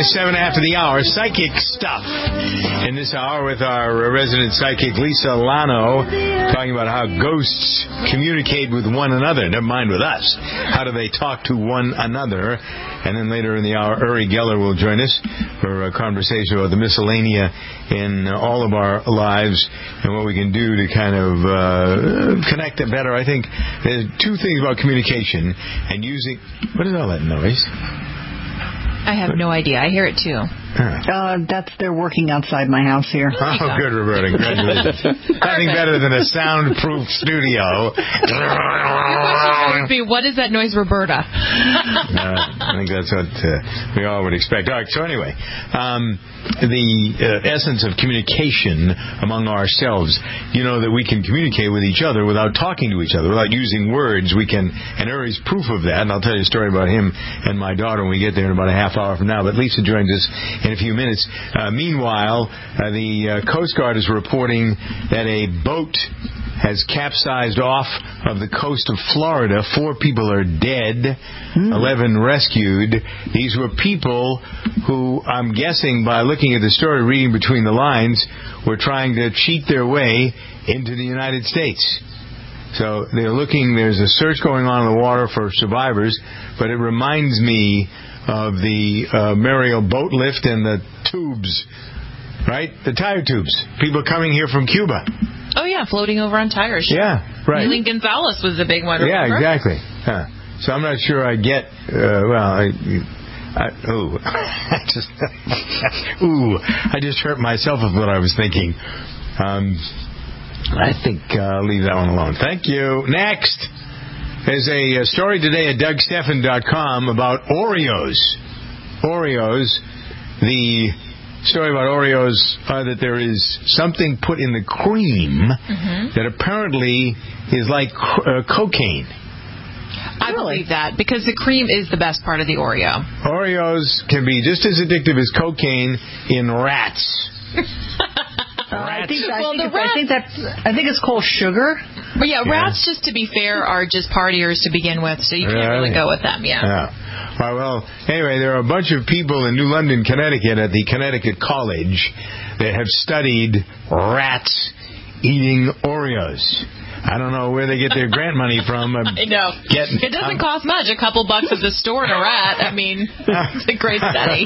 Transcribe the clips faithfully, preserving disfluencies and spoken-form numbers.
minus seven after the hour. Psychic stuff. In this hour with our resident psychic, Lisa Lano, talking about how ghosts communicate with one another. Never mind with us. How do they talk to one another? And then later in the hour, Uri Geller will join us for a conversation about the miscellanea in all of our lives and what we can do to kind of uh, connect it better. I think there's two things about communication and using... What is all that noise? I have no idea. I hear it too. Uh, that's they're working outside my house here. Oh, good, Roberta. Congratulations. Nothing better than a soundproof studio. Would be, what is that noise, Roberta? uh, I think that's what uh, we all would expect. All right, so anyway, um, the uh, essence of communication among ourselves, you know, that we can communicate with each other without talking to each other, without using words. We can, and Uri's proof of that, and I'll tell you a story about him and my daughter when we get there in about a half hour from now. But Lisa joins us in a few minutes. Uh, meanwhile, uh, the uh, Coast Guard is reporting that a boat has capsized off of the coast of Florida. Four people are dead, mm. eleven rescued. These were people who, I'm guessing by looking at the story, reading between the lines, were trying to cheat their way into the United States. So they're looking, there's a search going on in the water for survivors, but it reminds me of the uh, Mariel boat lift and the tubes, right? The tire tubes. People coming here from Cuba. Oh, yeah, floating over on tires. Yeah, right. Eileen Gonzalez was the big one, remember? Yeah, exactly. Huh. So I'm not sure I get, uh, well, I, I, ooh, I just, ooh, I just hurt myself with what I was thinking. Um, I think uh, I'll leave that one alone. Thank you. Next. There's a, a story today at Doug Stephan dot com about Oreos. Oreos. The story about Oreos are that there is something put in the cream mm-hmm. that apparently is like uh, cocaine. I believe that, because the cream is the best part of the Oreo. Oreos can be just as addictive as cocaine in rats. Uh, I think I, well, think I think that I think it's called sugar. But yeah, yeah, rats, just to be fair, are just partiers to begin with, so you can't really, really go with them. Yeah. yeah. Well, well, anyway, there are a bunch of people in New London, Connecticut, at the Connecticut College that have studied rats eating Oreos. I don't know where they get their grant money from. I'm I know. Getting, it doesn't I'm, cost much. A couple bucks at the store and a rat. I mean, it's a great study.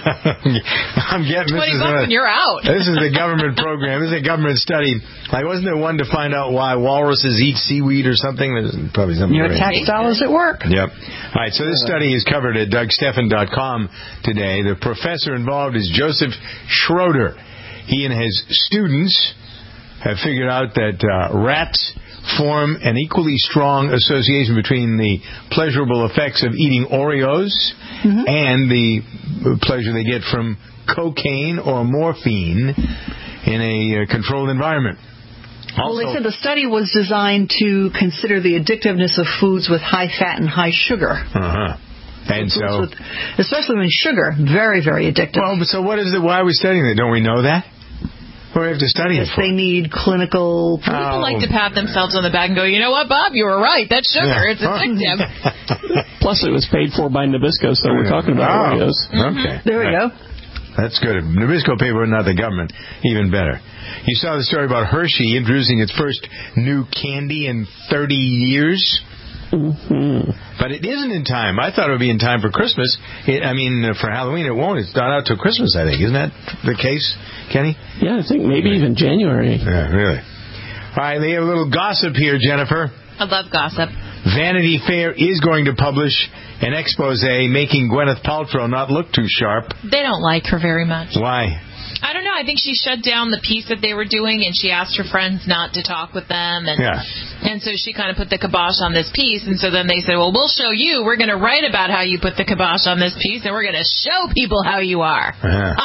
I'm getting twenty this bucks is a, and you're out. This is a government program. This is a government study. Like, wasn't there one to find out why walruses eat seaweed or something? There's probably something. Your tax dollars at work. Yep. All right. So this study is covered at Doug Stephan dot com today. The professor involved is Joseph Schroeder. He and his students have figured out that uh, rats form an equally strong association between the pleasurable effects of eating Oreos mm-hmm. and the pleasure they get from cocaine or morphine in a uh, controlled environment. Also, well, they said the study was designed to consider the addictiveness of foods with high fat and high sugar. Uh-huh. And so, with, especially when sugar, very, very addictive. Well, so what is it? Why are we studying that? Don't we know that? What do we have to study yes, it for? They need clinical... People oh. like to pat themselves on the back and go, you know what, Bob? You were right. That's sugar. Yeah. It's addictive. Plus, it was paid for by Nabisco, so we're talking about oh. Oreos. Mm-hmm. Okay. There we right. go. That's good. If Nabisco paid for it, not the government. Even better. You saw the story about Hershey introducing its first new candy in thirty years. Mm-hmm. But it isn't in time. I thought it would be in time for Christmas. It, I mean, for Halloween, it won't. It's not out till Christmas, I think. Isn't that the case, Kenny? Yeah, I think maybe yeah. even January. Yeah, really. All right, they have a little gossip here, Jennifer. I love gossip. Vanity Fair is going to publish an expose making Gwyneth Paltrow not look too sharp. They don't like her very much. Why? I don't know. I think she shut down the piece that they were doing, and she asked her friends not to talk with them. And yeah. and so she kind of put the kibosh on this piece. And so then they said, well, we'll show you. We're going to write about how you put the kibosh on this piece, and we're going to show people how you are. Uh-huh.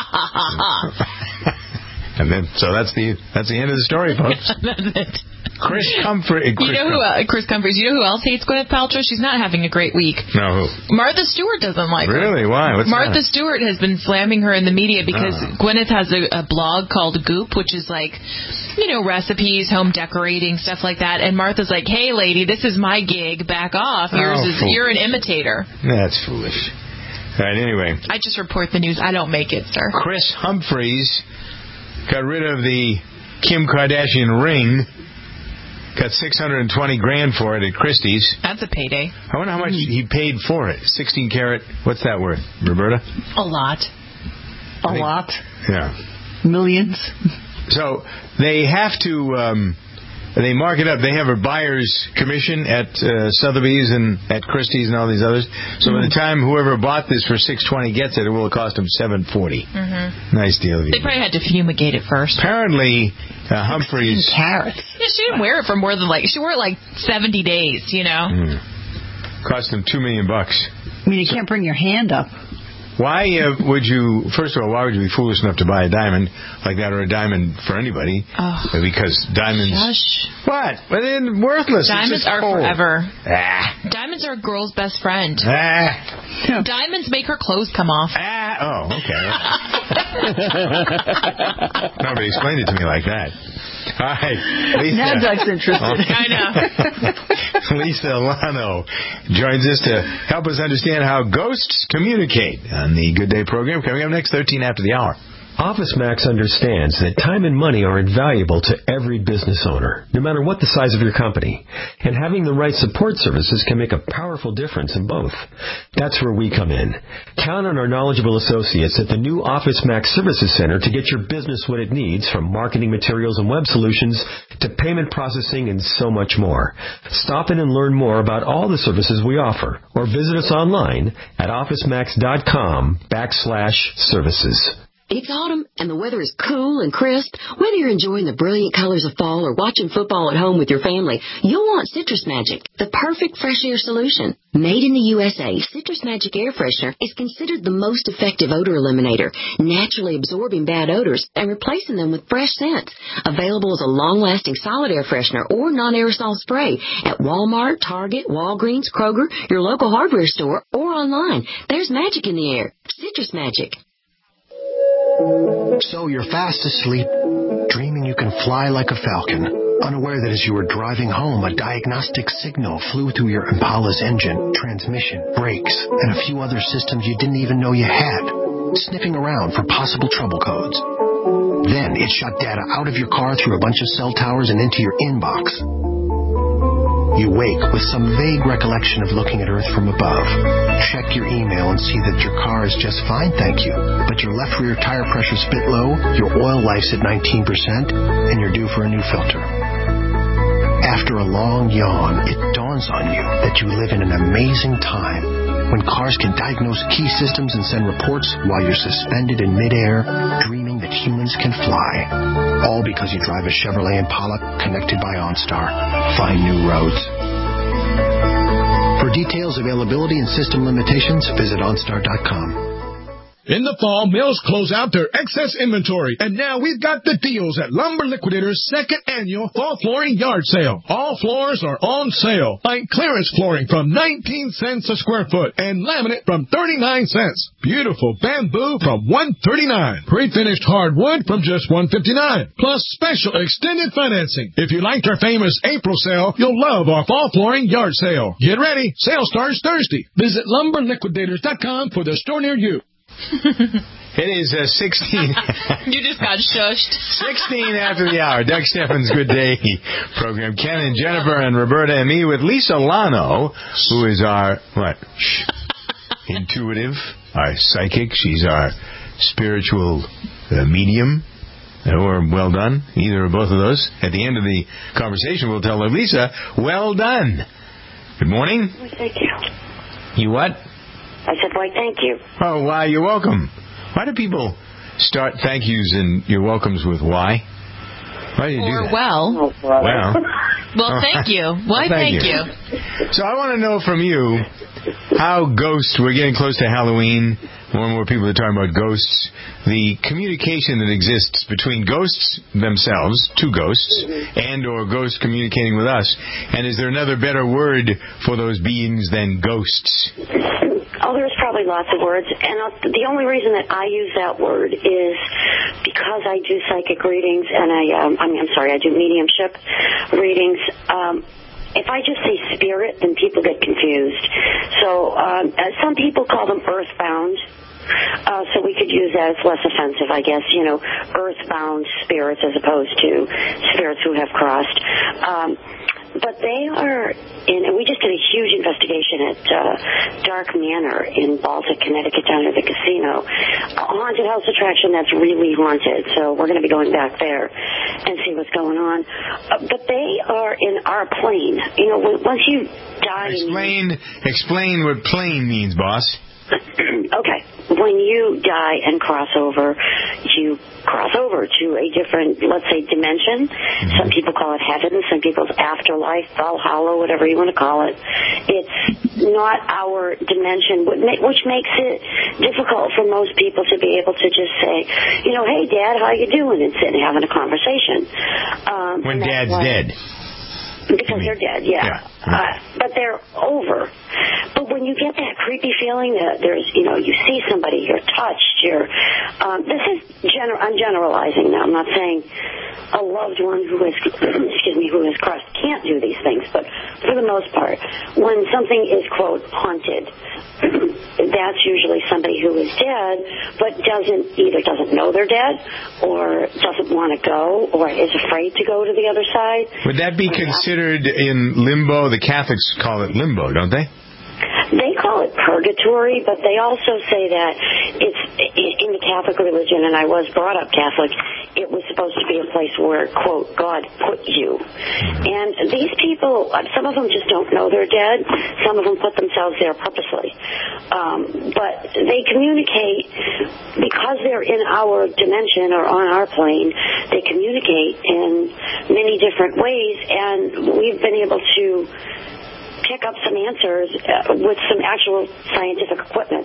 And then, so that's the that's the end of the story, folks. That's it. Chris Comfrey. You know who? Uh, Chris Comfrey. You know who else hates Gwyneth Paltrow? She's not having a great week. No, who? Martha Stewart doesn't like her. Really? Why? What's Martha that? Stewart has been slamming her in the media because oh. Gwyneth has a, a blog called Goop, which is like, you know, recipes, home decorating, stuff like that. And Martha's like, hey, lady, this is my gig. Back off. Yours oh, is fool. You're an imitator. That's foolish. All right, anyway. I just report the news. I don't make it, sir. Kris Humphries got rid of the Kim Kardashian ring. Got six hundred twenty grand for it at Christie's. That's a payday. I wonder how much he paid for it. sixteen carat. What's that worth, Roberta? A lot. A lot. Yeah. Millions. So they have to, um, they mark it up. They have a buyer's commission at uh, Sotheby's and at Christie's and all these others. So mm-hmm. by the time whoever bought this for six twenty gets it, it will cost them seven forty. Mm-hmm. Nice deal. They probably had to fumigate it first. Apparently, uh, Humphries. Carrots. Yeah, she didn't wear it for more than like she wore it like seventy days. You know. Mm. Cost them two million bucks. I mean, you can't bring your hand up. Why uh, would you, first of all, why would you be foolish enough to buy a diamond like that or a diamond for anybody? Oh, because diamonds... Shush. What? But they're worthless. Diamonds are cold. forever. Ah. Diamonds are a girl's best friend. Ah. Diamonds make her clothes come off. Ah. Oh, okay. Nobody explained it to me like that. All right. Lisa. Now Doug's interested. Oh. I know. Lisa Alano joins us to help us understand how ghosts communicate on the Good Day program. Coming up next, thirteen after the hour. OfficeMax understands that time and money are invaluable to every business owner, no matter what the size of your company. And having the right support services can make a powerful difference in both. That's where we come in. Count on our knowledgeable associates at the new OfficeMax Services Center to get your business what it needs, from marketing materials and web solutions to payment processing and so much more. Stop in and learn more about all the services we offer, or visit us online at OfficeMax.com backslash services. It's autumn, and the weather is cool and crisp. Whether you're enjoying the brilliant colors of fall or watching football at home with your family, you'll want Citrus Magic, the perfect fresh air solution. Made in the U S A, Citrus Magic Air Freshener is considered the most effective odor eliminator, naturally absorbing bad odors and replacing them with fresh scents. Available as a long-lasting solid air freshener or non-aerosol spray at Walmart, Target, Walgreens, Kroger, your local hardware store, or online. There's magic in the air. Citrus Magic. So you're fast asleep, dreaming you can fly like a falcon, unaware that as you were driving home, a diagnostic signal flew through your Impala's engine, transmission, brakes, and a few other systems you didn't even know you had, sniffing around for possible trouble codes. Then it shot data out of your car through a bunch of cell towers and into your inbox. You wake with some vague recollection of looking at Earth from above. Check your email and see that your car is just fine, thank you. But your left rear tire pressure's a bit low, your oil life's at nineteen percent, and you're due for a new filter. After a long yawn, it dawns on you that you live in an amazing time when cars can diagnose key systems and send reports while you're suspended in midair, dreaming that humans can fly. All because you drive a Chevrolet Impala connected by OnStar. Find new roads. For details, availability, and system limitations, visit OnStar dot com. In the fall, mills close out their excess inventory, and now we've got the deals at Lumber Liquidators' second annual fall flooring yard sale. All floors are on sale, like clearance flooring from nineteen cents a square foot and laminate from thirty-nine cents. Beautiful bamboo from one thirty-nine. Pre-finished hardwood from just one fifty-nine. Plus special extended financing. If you liked our famous April sale, you'll love our fall flooring yard sale. Get ready. Sale starts Thursday. Visit lumber liquidators dot com for the store near you. It is uh, sixteen. You just got shushed. sixteen after the hour. Doug Steffens' Good Day program. Ken and Jennifer and Roberta and me with Lisa Lano, who is our, what? Shh. Intuitive, our psychic. She's our spiritual uh, medium. Or well done. Either or both of those. At the end of the conversation, we'll tell Lisa, well done. Good morning. Thank you. You what? I said, why, thank you. Oh, why, you're welcome. Why do people start thank yous and your welcomes with why? Why do you or do that? well. Oh, well. Well, thank you. Why, well, thank, thank you. you. So I want to know from you how ghosts, we're getting close to Halloween, more and more people are talking about ghosts, the communication that exists between ghosts themselves, two ghosts, and or ghosts communicating with us. And is there another better word for those beings than ghosts? Oh, there's probably lots of words, and I'll, the only reason that I use that word is because I do psychic readings, and I, um, I mean, I'm sorry, I do mediumship readings. Um, if I just say spirit, then people get confused. So um, uh, some people call them earthbound. Uh, so we could use that as less offensive, I guess, you know, earthbound spirits as opposed to spirits who have crossed. Um, but they are in, and we just did a huge investigation at uh, Dark Manor in Baltic, Connecticut, down at the casino. A haunted house attraction that's really haunted, so we're going to be going back there and see what's going on. Uh, but they are in our plane. You know, when, once you die... Explain, explain what plane means, boss. Okay. When you die and cross over, you cross over to a different, let's say, dimension. Mm-hmm. Some people call it heaven, some people's afterlife, Valhalla, whatever you want to call it. It's not our dimension, which makes it difficult for most people to be able to just say, you know, hey, Dad, how you doing? And sit and having a conversation. Um, when Dad's why, dead. Because they're dead, yeah. yeah. Uh, but they're over. But when you get that creepy feeling that there's, you know, you see somebody, you're touched, you're, um, this is, gener- I'm generalizing now. I'm not saying a loved one who has, excuse me, who has crossed can't do these things, but for the most part, when something is, quote, haunted, that's usually somebody who is dead, but doesn't, either doesn't know they're dead, or doesn't want to go, or is afraid to go to the other side. Would that be considered in limbo? The Catholics call it limbo, don't they? They call it purgatory, but they also say that it's in the Catholic religion, and I was brought up Catholic, it was supposed to be a place where, quote, God put you. And these people, some of them just don't know they're dead. Some of them put themselves there purposely. Um, but they communicate, because they're in our dimension or on our plane, they communicate in many different ways, and we've been able to pick up some answers uh, with some actual scientific equipment.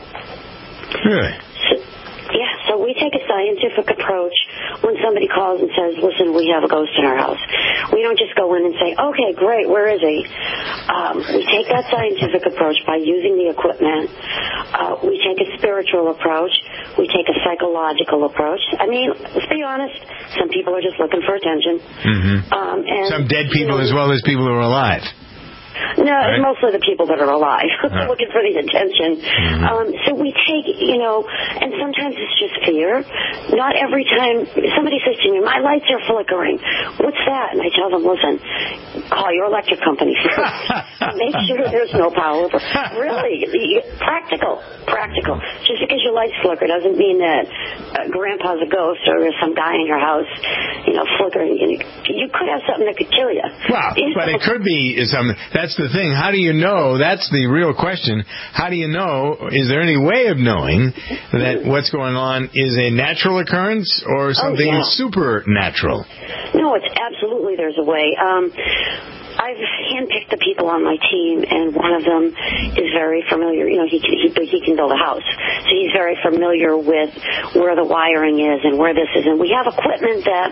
Really? So, yeah, so we take a scientific approach when somebody calls and says, listen, we have a ghost in our house. We don't just go in and say, okay, great, where is he? Um, we take that scientific approach by using the equipment. Uh, we take a spiritual approach. We take a psychological approach. I mean, let's be honest, some people are just looking for attention. Mm-hmm. Um, and, some dead people, you know, as well as people who are alive. No, right. Mostly the people that are alive, huh. looking for the attention. Mm-hmm. Um, so we take, you know, and sometimes it's just fear. Not every time somebody says to me, my lights are flickering. What's that? And I tell them, listen, call your electric company first. Make sure there's no power. Really, practical, practical. Just because your lights flicker doesn't mean that uh, Grandpa's a ghost or there's some guy in your house, you know, flickering. You, you could have something that could kill you. Wow, you know? But it could be something. That's the thing. How do you know? That's the real question. How do you know? Is there any way of knowing that what's going on is a natural occurrence or something oh, yeah. supernatural? No, it's absolutely there's a way. Um, I've handpicked the people on my team, and one of them is very familiar. You know, he can, he, he can build a house. So he's very familiar with where the wiring is and where this is. And we have equipment that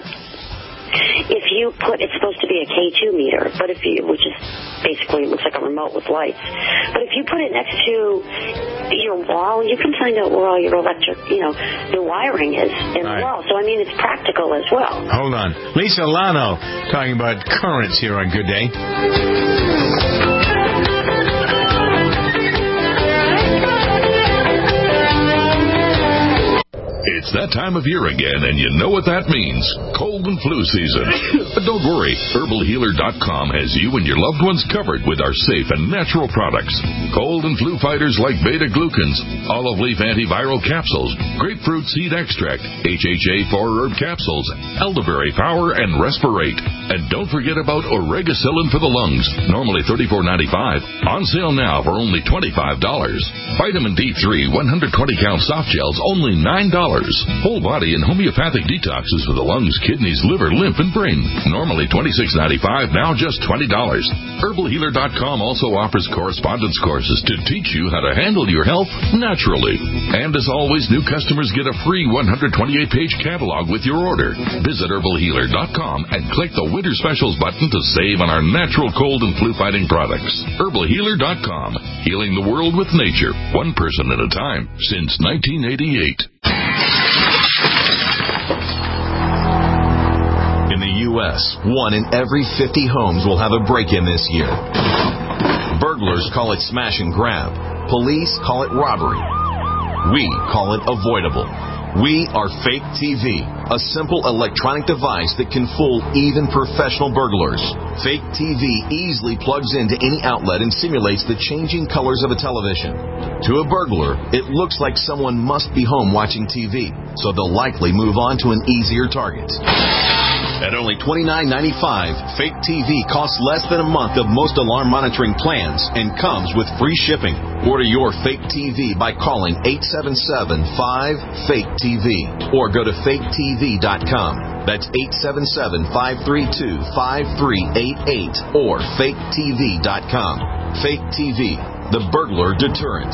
if you put, it's supposed to be a K two meter, but if you, which is basically looks like a remote with lights. But if you put it next to your wall, you can find out where all your electric, you know, your wiring is in the wall. So I mean, it's practical as well. Hold on, Lisa Lano talking about currents here on Good Day. It's that time of year again, and you know what that means. Cold and flu season. But don't worry. Herbal Healer dot com has you and your loved ones covered with our safe and natural products. Cold and flu fighters like beta-glucans, olive leaf antiviral capsules, grapefruit seed extract, H H A four herb capsules, elderberry power, and respirate. And don't forget about Oregacillin for the lungs, normally thirty-four ninety-five, on sale now for only twenty-five dollars. Vitamin D three one hundred twenty count soft gels, only nine dollars. Whole body and homeopathic detoxes for the lungs, kidneys, liver, lymph, and brain. Normally twenty-six ninety-five, now just twenty dollars. Herbal Healer dot com also offers correspondence courses to teach you how to handle your health naturally. And as always, new customers get a free one hundred twenty-eight page catalog with your order. Visit Herbal Healer dot com and click the Winter Specials button to save on our natural cold and flu fighting products. Herbal Healer dot com. Healing the world with nature, one person at a time, since nineteen eighty-eight. In the U guess, one in every fifty homes will have a break-in this year. Burglars call it smash and grab. Police call it robbery. We call it avoidable. We are Fake T V, a simple electronic device that can fool even professional burglars. Fake T V easily plugs into any outlet and simulates the changing colors of a television. To a burglar, it looks like someone must be home watching T V, so they'll likely move on to an easier target. At only twenty-nine ninety-five, Fake T V costs less than a month of most alarm monitoring plans and comes with free shipping. Order your Fake T V by calling eight seven seven, five, fake T V or go to fake T V dot com. That's eight seven seven, five three two, five three eight eight or fake T V dot com. Fake T V, the burglar deterrent.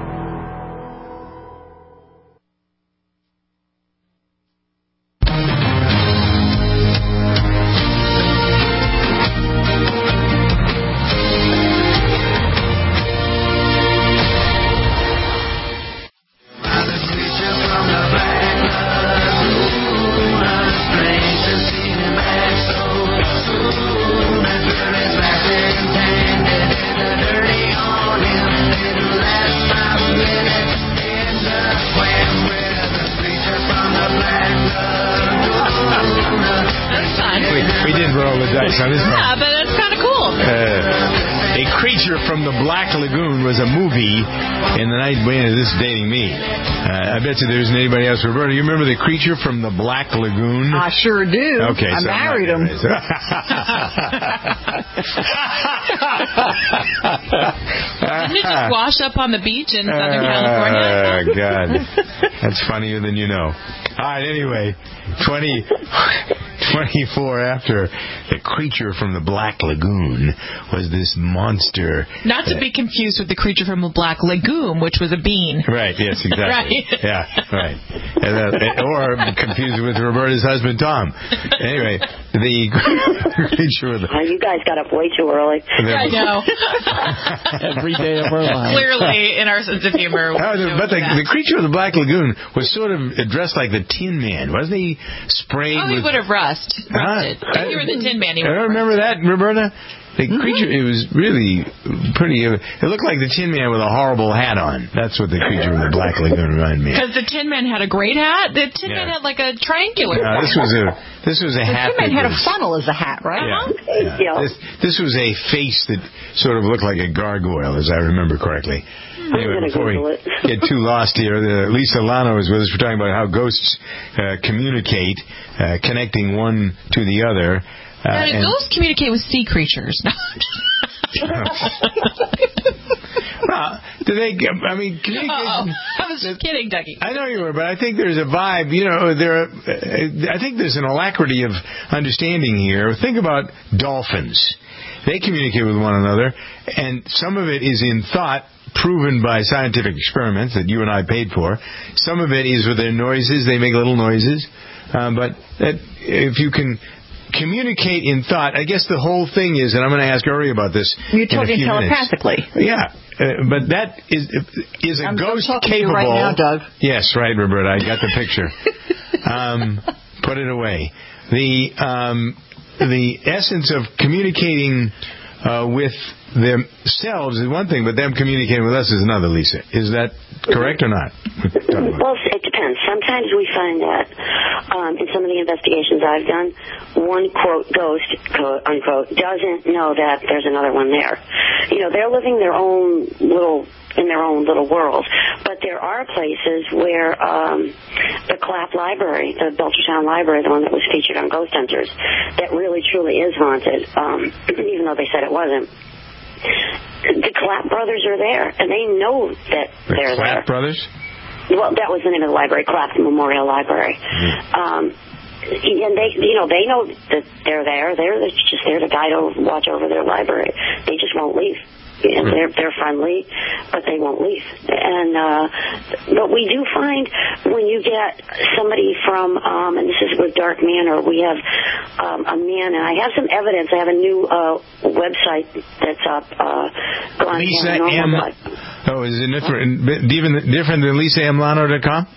Yeah, but it's kind of cool. Uh, A Creature from the Black Lagoon was a movie in the night. Man, this is dating me. Uh, I bet you there isn't anybody else. Roberta, you remember The Creature from the Black Lagoon? I sure do. Okay, I so married him. Didn't it just wash up on the beach in Southern California? Oh, God. That's funnier than you know. All right, anyway, twenty, twenty-four after, The Creature from the Black Lagoon was this monster. Not to be confused with The Creature from the Black Lagoon, which was a bean. Right, yes, exactly. Right. Yeah, right. And, uh, or confused with Roberta's husband, Tom. Anyway, The Creature of the... Oh, you guys got up way too early. I know. Every day of our lives. Clearly, in our sense of humor. Oh, the, but the, the Creature of the Black Lagoon was sort of dressed like the Tin Man. Wasn't he sprayed Oh, he with... would have rust. rusted. Huh? If you were the Tin Man, he I would have don't remember that, Roberta. The Mm-hmm. creature, it was really pretty, it looked like the Tin Man with a horrible hat on. That's what the Creature of the Black Lagoon reminded me of. Because the Tin Man had a great hat. The Tin Yeah. Man had like a triangular No, hat. this was a, this was a The hat Tin Man that had a was- funnel as a hat, right? Yeah. yeah. This, this was a face that sort of looked like a gargoyle, as I remember correctly. Anyway, before we get too lost here, uh, Lisa Lano is with us. We're talking about how ghosts uh, communicate, uh, connecting one to the other. Uh, Now, do and- ghosts communicate with sea creatures? well, do they? I mean, communication. Uh-oh. I was just kidding, Dougie. I know you were, but I think there's a vibe. You know, there. Are, I think there's an alacrity of understanding here. Think about dolphins. They communicate with one another, and some of it is in thought, proven by scientific experiments that you and I paid for. Some of it is with their noises. They make little noises. Um, but that, if you can communicate in thought, I guess the whole thing is, and I'm going to ask Uri about this. You're in a talking few telepathically. Minutes. Yeah. Uh, but that is is a I'm, ghost I'm talking to you capable. right now, Doug. Yes, right, Roberta. I got the picture. um, put it away. The um, the essence of communicating uh, with themselves is one thing, but them communicating with us is another. Lisa, is that correct or not? Well, it depends. Sometimes we find that um, in some of the investigations I've done, one quote ghost quote unquote doesn't know that there's another one there. You know, they're living their own little in their own little world. But there are places where um, the Clapp Library, the Belchertown Library, the one that was featured on Ghost Hunters, that really truly is haunted, um, even though they said it wasn't. The Clapp brothers are there, and they know that The they're Clapp there. brothers? Well, that was the name of the library, Clapp Memorial Library. Mm-hmm. Um, and they, you know, they know that they're there. They're just there to guide over, watch over their library. They just won't leave. And they're they're friendly, but they won't leave. And uh, but we do find when you get somebody from, um, and this is with Dark Manor, we have um, a man, and I have some evidence. I have a new uh, website that's up. Uh, on Lisa Paranormal M. Life. Oh, is it different, even different than Lisa M Lano dot com?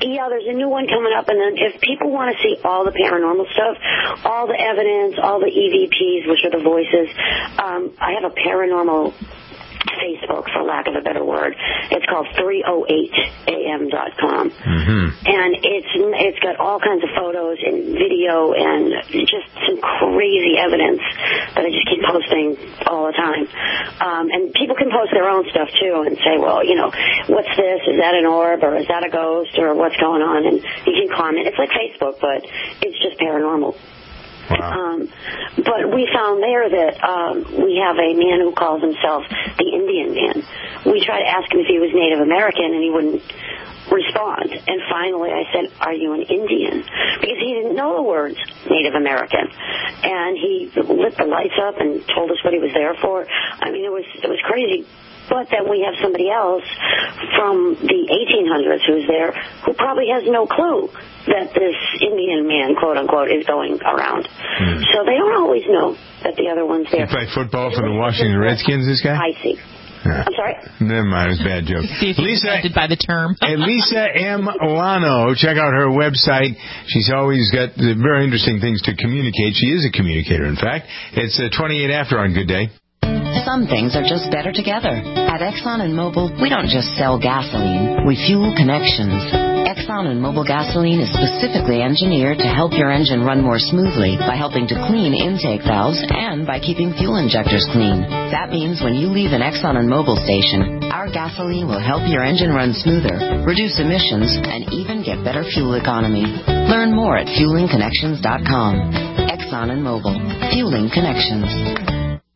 Yeah, there's a new one coming up, and then if people want to see all the paranormal stuff, all the evidence, all the E V Ps, which are the voices, um, I have a paranormal Facebook, for lack of a better word. It's called three oh eight A M dot com. Mm-hmm. And it's it's got all kinds of photos and video and just some crazy evidence that I just keep posting all the time. Um, and people can post their own stuff, too, and say, well, you know, what's this? Is that an orb, or is that a ghost, or what's going on? And you can comment. It's like Facebook, but it's just paranormal. Wow. Um, but we found there that um, we have a man who calls himself the Indian Man. We tried to ask him if he was Native American, and he wouldn't respond. And finally I said, are you an Indian? Because he didn't know the words Native American. And he lit the lights up and told us what he was there for. I mean, it was it was crazy. But then we have somebody else from the eighteen hundreds who's there who probably has no clue that this Indian man, quote-unquote, is going around. Hmm. So they don't always know that the other one's there. He played football for the Washington Redskins, this guy? I see. Yeah. I'm sorry? Never mind, it was a bad joke. Lisa, by the term. Lisa M. Lano, check out her website. She's always got very interesting things to communicate. She is a communicator, in fact. It's uh, twenty-eight after on Good Day. Some things are just better together. At Exxon and Mobil, we don't just sell gasoline, we fuel connections. Exxon and Mobil gasoline is specifically engineered to help your engine run more smoothly by helping to clean intake valves and by keeping fuel injectors clean. That means when you leave an Exxon and Mobil station, our gasoline will help your engine run smoother, reduce emissions, and even get better fuel economy. Learn more at fueling connections dot com. Exxon and Mobil. Fueling Connections.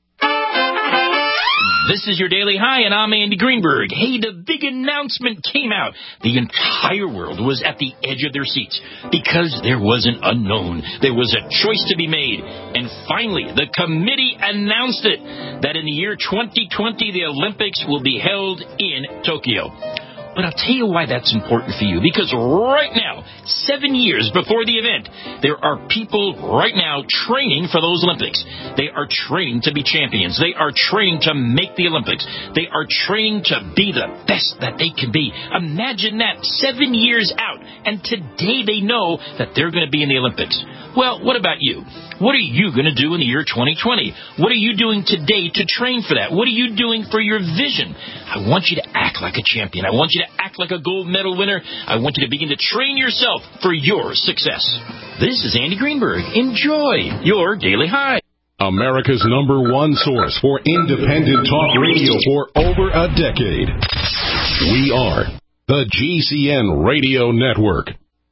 This is your Daily High, and I'm Andy Greenberg. Hey, the big announcement came out. The entire world was at the edge of their seats because there was an unknown. There was a choice to be made. And finally, the committee announced it, that in the year twenty twenty, the Olympics will be held in Tokyo. But I'll tell you why that's important for you. Because right now, seven years before the event, there are people right now training for those Olympics. They are training to be champions. They are training to make the Olympics. They are training to be the best that they can be. Imagine that, seven years out. And today they know that they're going to be in the Olympics. Well, what about you? What are you going to do in the year twenty twenty? What are you doing today to train for that? What are you doing for your vision? I want you to act like a champion. I want you to act like a gold medal winner. I want you to begin to train yourself for your success. This is Andy Greenberg. Enjoy your Daily High. America's number one source for independent talk radio for over a decade. We are the G C N Radio Network.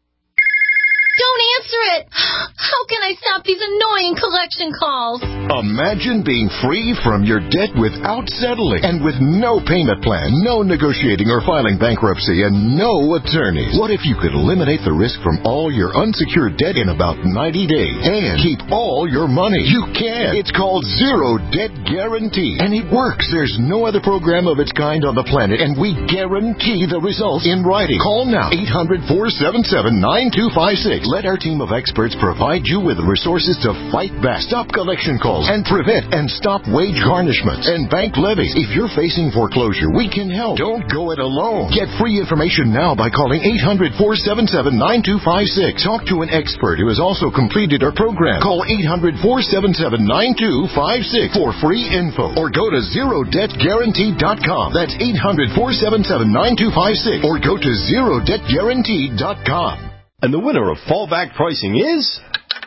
Don't answer it! How can I stop these annoying collection calls? Imagine being free from your debt without settling and with no payment plan, no negotiating or filing bankruptcy, and no attorneys. What if you could eliminate the risk from all your unsecured debt in about ninety days and keep all your money? You can. It's called Zero Debt Guarantee, and it works. There's no other program of its kind on the planet, and we guarantee the results in writing. Call now, eight hundred, four seven seven, nine two five six. Let our team of experts provide you with the resources to fight back, stop collection calls, and prevent and stop wage garnishments and bank levies. If you're facing foreclosure, we can help. Don't go it alone. Get free information now by calling eight hundred, four seven seven, nine two five six. Talk to an expert who has also completed our program. Call eight hundred, four seven seven, nine two five six for free info, or go to zero debt guarantee dot com. That's eight hundred, four seven seven, nine two five six, or go to zero debt guarantee dot com. And the winner of fallback pricing is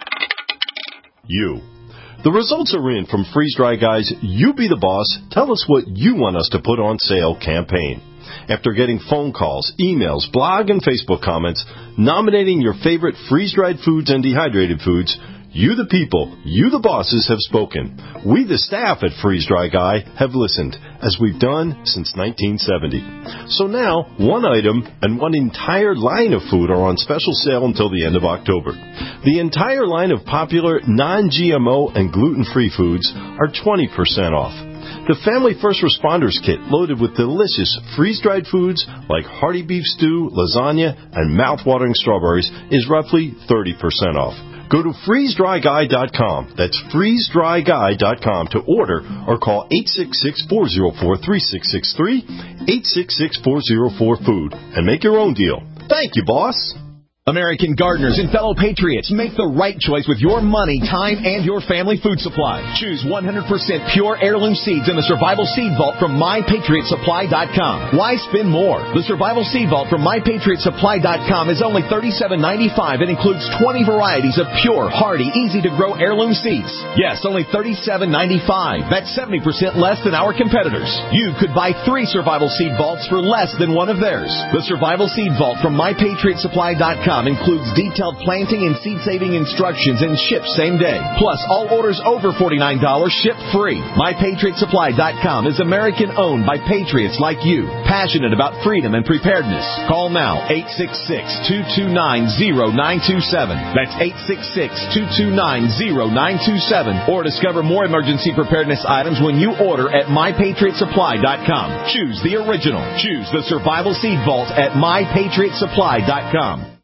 you. The results are in from Freeze Dry Guy's You Be the Boss, Tell Us What You Want Us to Put on Sale campaign. After getting phone calls, emails, blog, and Facebook comments nominating your favorite freeze-dried foods and dehydrated foods, you the people, you the bosses have spoken. We the staff at Freeze Dry Guy have listened, as we've done since nineteen seventy. So now, one item and one entire line of food are on special sale until the end of October. The entire line of popular non-G M O and gluten-free foods are twenty percent off. The Family First Responders Kit, loaded with delicious freeze-dried foods like hearty beef stew, lasagna, and mouth-watering strawberries, is roughly thirty percent off. Go to freeze dry guy dot com. That's freeze dry guy dot com to order, or call eight six six, four zero four, three six six three, eight six six, four zero four, food, and make your own deal. Thank you, boss. American gardeners and fellow patriots, make the right choice with your money, time, and your family food supply. Choose one hundred percent pure heirloom seeds in the Survival Seed Vault from my patriot supply dot com. Why spend more? The Survival Seed Vault from my patriot supply dot com is only thirty-seven ninety-five and includes twenty varieties of pure, hardy, easy-to-grow heirloom seeds. Yes, only thirty-seven ninety-five. That's seventy percent less than our competitors. You could buy three Survival Seed Vaults for less than one of theirs. The Survival Seed Vault from my patriot supply dot com includes detailed planting and seed-saving instructions and ships same day. Plus, all orders over forty-nine dollars ship free. my patriot supply dot com is American-owned by patriots like you, passionate about freedom and preparedness. Call now, eight six six, two two nine, zero nine two seven. That's eight six six, two two nine, zero nine two seven. Or discover more emergency preparedness items when you order at my patriot supply dot com. Choose the original. Choose the Survival Seed Vault at my patriot supply dot com.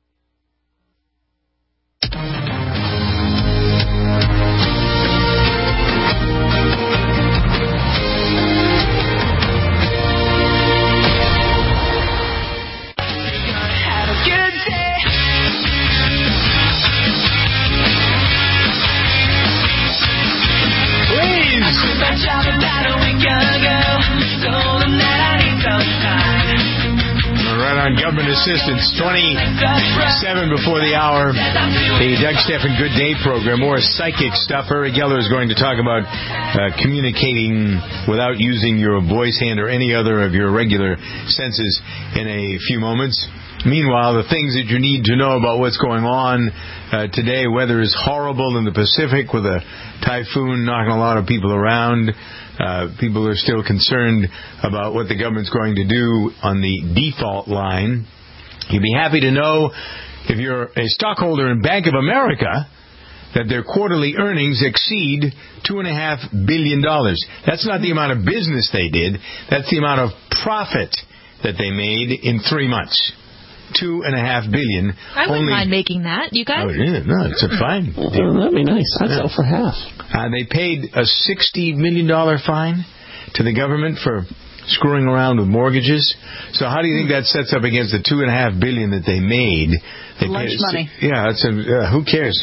Government assistance, twenty-seven before the hour. The Doug Stephan Good Day program, more psychic stuff. Uri Geller is going to talk about uh, communicating without using your voice, hand, or any other of your regular senses in a few moments. Meanwhile, the things that you need to know about what's going on uh, today, weather is horrible in the Pacific with a typhoon knocking a lot of people around. Uh, people are still concerned about what the government's going to do on the default line. You'd be happy to know, if you're a stockholder in Bank of America, that their quarterly earnings exceed two point five billion dollars. That's not the amount of business they did. That's the amount of profit that they made in three months. Two and a half billion. I wouldn't only... mind making that. You guys? Oh, yeah, no, it's a fine deal. Oh, that'd be nice. I'd yeah. sell for half. Uh, they paid a sixty million dollars fine to the government for screwing around with mortgages. So how do you think that sets up against the two and a half billion that they made? They Lunch paid, money. Yeah, it's a, uh, who cares?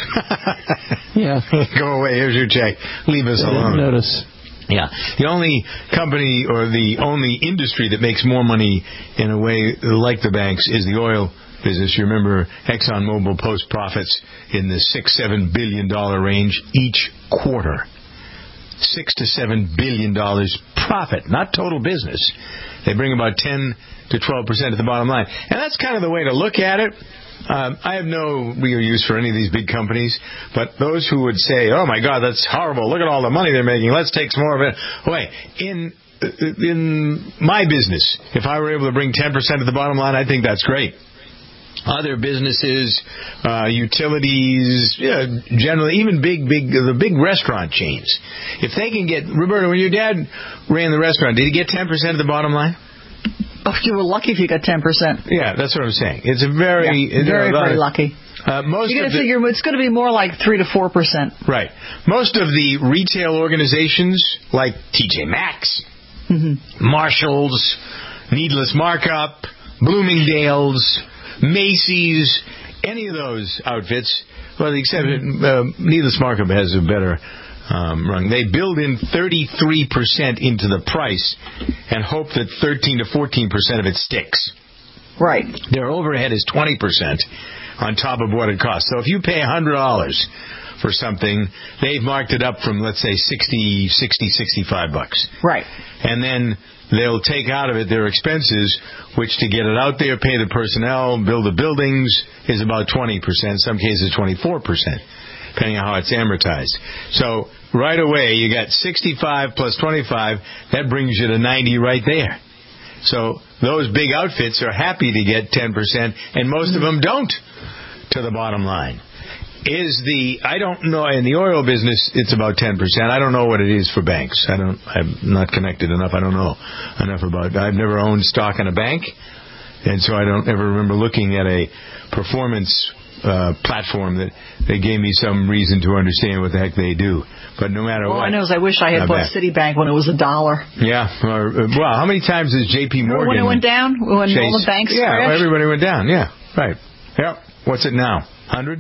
Yeah. Go away. Here's your check. Leave us yeah, alone. Notice. Yeah. The only company or the only industry that makes more money in a way like the banks is the oil business. You remember ExxonMobil post profits in the six, seven billion dollar range each quarter. Six to seven billion dollars profit, not total business. They bring about ten to twelve percent at the bottom line, and that's kind of the way to look at it. Um, I have no real use for any of these big companies, but those who would say, "Oh my God, that's horrible! Look at all the money they're making. Let's take some more of it." Away in in my business, if I were able to bring ten percent at the bottom line, I think that's great. Other businesses, uh, utilities, yeah, generally, even big, big, the big restaurant chains. If they can get, Roberta, when your dad ran the restaurant, did he get ten percent of the bottom line? Oh, you were lucky if you got ten percent. Yeah, that's what I'm saying. It's a very, yeah, very, you know, very lucky. Uh, most You're going to the, figure it's going to be more like three to four percent. Right. Most of the retail organizations, like T J Maxx, mm-hmm. Marshalls, Needless Markup, Bloomingdale's, Macy's, any of those outfits, well, except uh, Needless Markup has a better um, rung. They build in thirty-three percent into the price and hope that thirteen to fourteen percent of it sticks. Right. Their overhead is twenty percent on top of what it costs. So if you pay one hundred dollars for something, they've marked it up from, let's say, sixty, sixty, sixty-five bucks. Right. And then they'll take out of it their expenses, which to get it out there, pay the personnel, build the buildings, is about twenty percent, some cases twenty-four percent, depending on how it's amortized. So right away, you got sixty-five plus twenty-five, that brings you to ninety right there. So those big outfits are happy to get ten percent, and most of them don't, to the bottom line. Is the, I don't know, in the oil business, it's about ten percent. I don't know what it is for banks. I don't, I'm not connected enough. I don't know enough about it. I've never owned stock in a bank, and so I don't ever remember looking at a performance uh, platform that they gave me some reason to understand what the heck they do. But no matter All what, I know is I wish I had not bought bad. Citibank when it was a dollar. Yeah. Or, uh, well, how many times has J P Morgan? Remember when it went down? When Chase, all the banks Yeah, crashed? everybody went down. Yeah, right. Yep. What's it now? Hundred?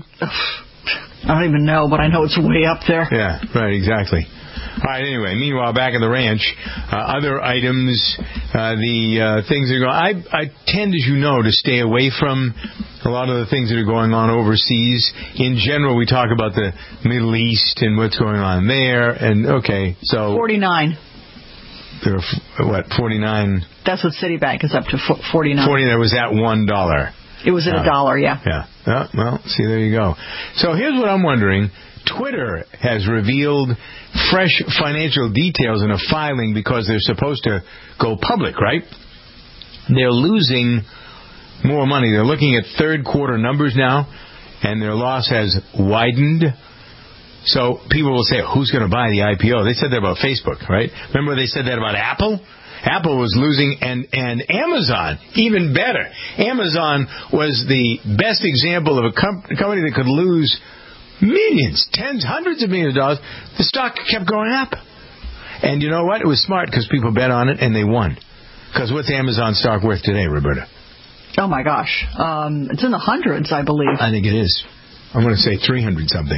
I don't even know, but I know it's way up there. Yeah, right, exactly. All right, anyway, meanwhile, back at the ranch, uh, other items, uh, the uh, things that are going I, I tend, as you know, to stay away from a lot of the things that are going on overseas. In general, we talk about the Middle East and what's going on there. And, okay, so... forty-nine. There are, what, forty-nine? That's what Citibank is up to, forty-nine. forty-nine was at one dollar. It was at a Uh, dollar, yeah. Yeah. Oh, well, see, there you go. So here's what I'm wondering. Twitter has revealed fresh financial details in a filing because they're supposed to go public, right? They're losing more money. They're looking at third quarter numbers now, and their loss has widened. So people will say, who's going to buy the I P O? They said that about Facebook, right? Remember they said that about Apple? Apple was losing, and, and Amazon, even better. Amazon was the best example of a com- company that could lose millions, tens, hundreds of millions of dollars. The stock kept going up. And you know what? It was smart because people bet on it and they won. Because what's Amazon stock worth today, Roberta? Oh, my gosh. Um, it's in the hundreds, I believe. I think it is. I'm going to say three hundred something.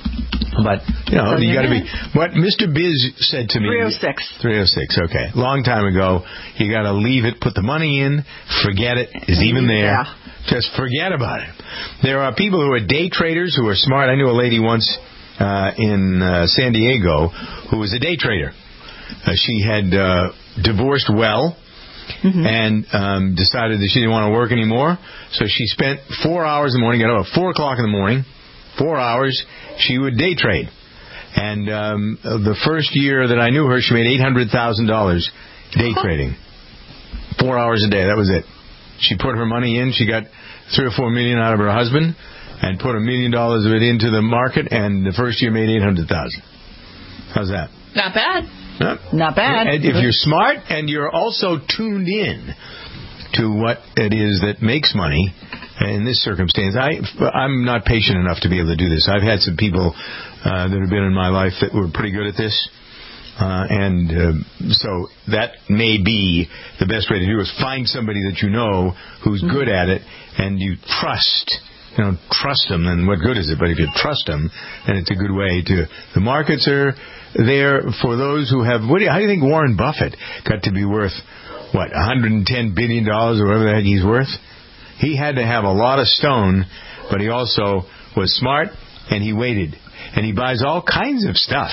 But, you know, you got to be... What Mister Biz said to me... three oh six. three oh six, okay. Long time ago, you got to leave it, put the money in, forget it, is even there. Yeah. Just forget about it. There are people who are day traders who are smart. I knew a lady once uh, in uh, San Diego who was a day trader. Uh, she had uh, divorced well mm-hmm. and um, decided that she didn't want to work anymore. So she spent four hours in the morning, got up at four o'clock in the morning, four hours, she would day trade. And um, the first year that I knew her, she made eight hundred thousand dollars day trading. Four hours a day, that was it. She put her money in. She got three or four million out of her husband and put a million dollars of it into the market, and the first year made eight hundred thousand dollars. How's that? Not bad. Huh? Not bad. And if you're smart and you're also tuned in to what it is that makes money in this circumstance, I, I'm not patient enough to be able to do this. I've had some people uh, that have been in my life that were pretty good at this. Uh, and uh, so that may be the best way to do it, is find somebody that you know who's mm-hmm. good at it and you trust. You know, trust them, then what good is it? But if you trust them, then it's a good way to... The markets are there for those who have... What do you, how do you think Warren Buffett got to be worth, what, one hundred ten billion dollars or whatever the heck he's worth? He had to have a lot of stone, but he also was smart, and he waited. And he buys all kinds of stuff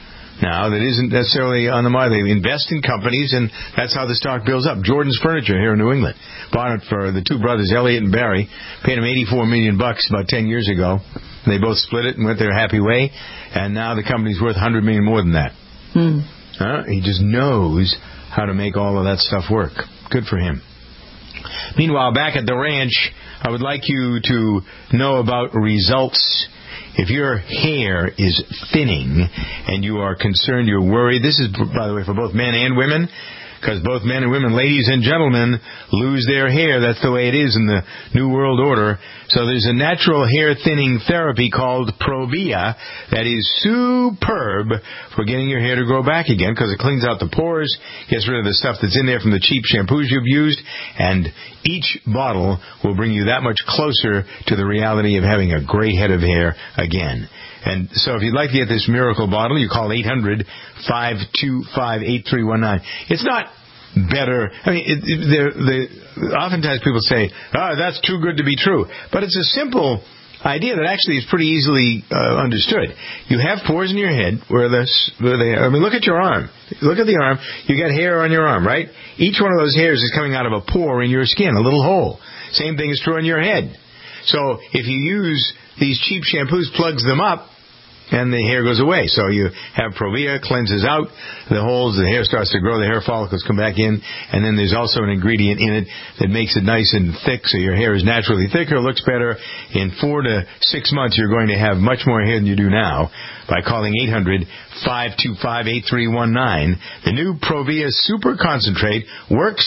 now that isn't necessarily on the market. They invest in companies, and that's how the stock builds up. Jordan's Furniture here in New England bought it for the two brothers, Elliot and Barry, paid him eighty-four million bucks about ten years ago. They both split it and went their happy way, and now the company's worth one hundred million more than that. Hmm. Uh, he just knows how to make all of that stuff work. Good for him. Meanwhile, back at the ranch, I would like you to know about results. If your hair is thinning and you are concerned, you're worried, this is, by the way, for both men and women, because both men and women, ladies and gentlemen, lose their hair. That's the way it is in the New World Order. So there's a natural hair thinning therapy called Provia that is superb for getting your hair to grow back again, because it cleans out the pores, gets rid of the stuff that's in there from the cheap shampoos you've used, and each bottle will bring you that much closer to the reality of having a great head of hair again. And so if you'd like to get this miracle bottle, you call eight hundred, five two five, eight three one nine. It's not better. I mean, it, it, they're, they, oftentimes people say, oh, that's too good to be true. But it's a simple idea that actually is pretty easily uh, understood. You have pores in your head where, the, where they I mean, look at your arm. Look at the arm. You got hair on your arm, right? Each one of those hairs is coming out of a pore in your skin, a little hole. Same thing is true on your head. So if you use these cheap shampoos, plugs them up, and the hair goes away. So you have Provia, cleanses out the holes, the hair starts to grow, the hair follicles come back in, and then there's also an ingredient in it that makes it nice and thick, so your hair is naturally thicker, looks better. In four to six months, you're going to have much more hair than you do now by calling eight hundred, five two five, eight three one nine. The new Provia Super Concentrate works